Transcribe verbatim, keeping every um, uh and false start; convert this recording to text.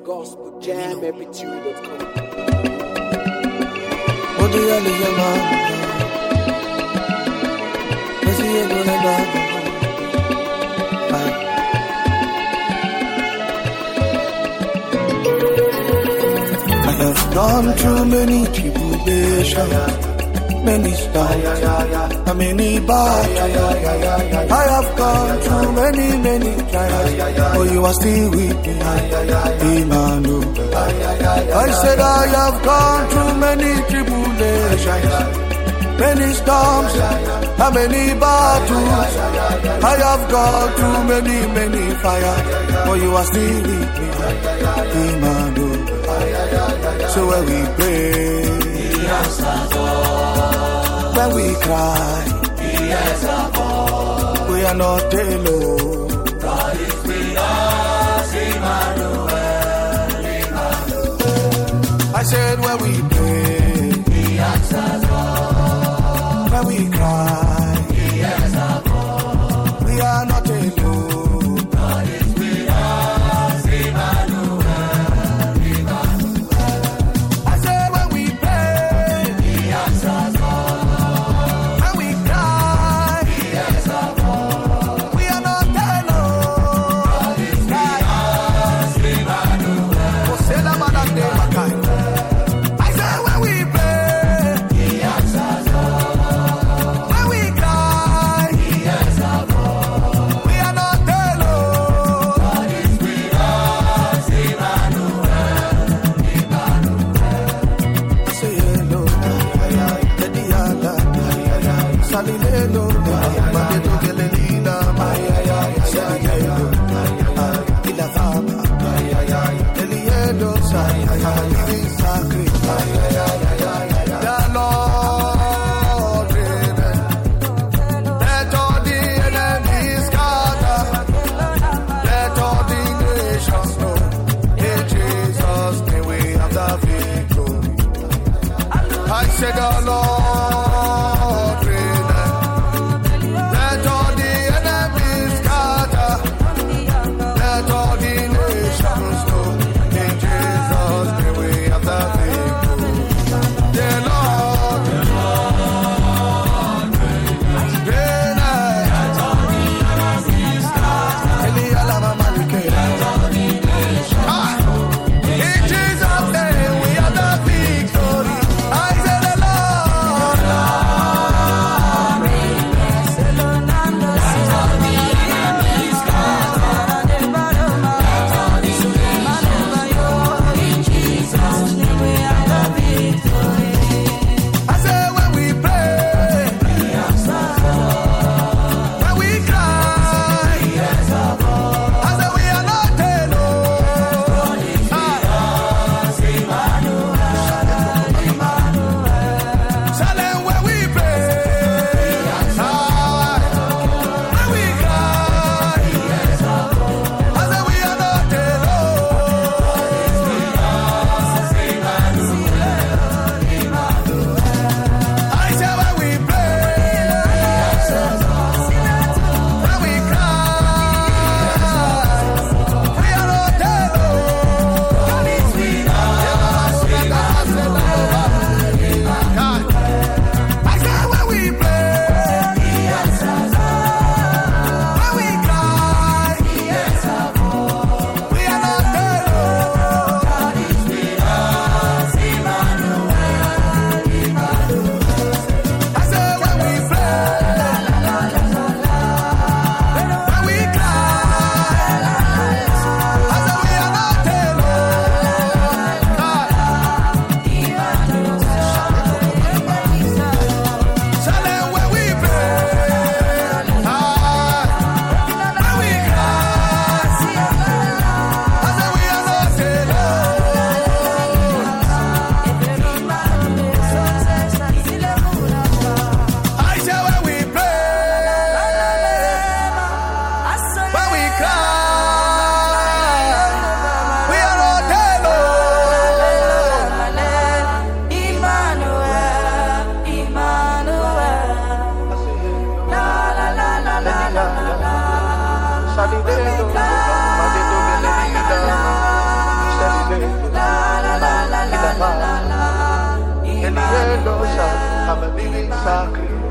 gospel jam m p three dot com. What do you do, man? What's he gonna do? I have gone through many tribulations, many storms, and many battles. I have gone through many, many trials, but you are still with me, Emmanuel. I said I have gone through many tribulations, many storms, and many battles. I have gone through many, many fires, but you are still with me, Emmanuel. So when we pray, He answers all. When we cry, He hears our voice. We are not alone. God is with us, Emmanuel, Emmanuel. I said when we pray, He answers all. When we cry, He hears our voice. We are not alone. God is with us, Emmanuel. Let all the nations know in Jesus' name we have the victory. I'm a living sacrifice.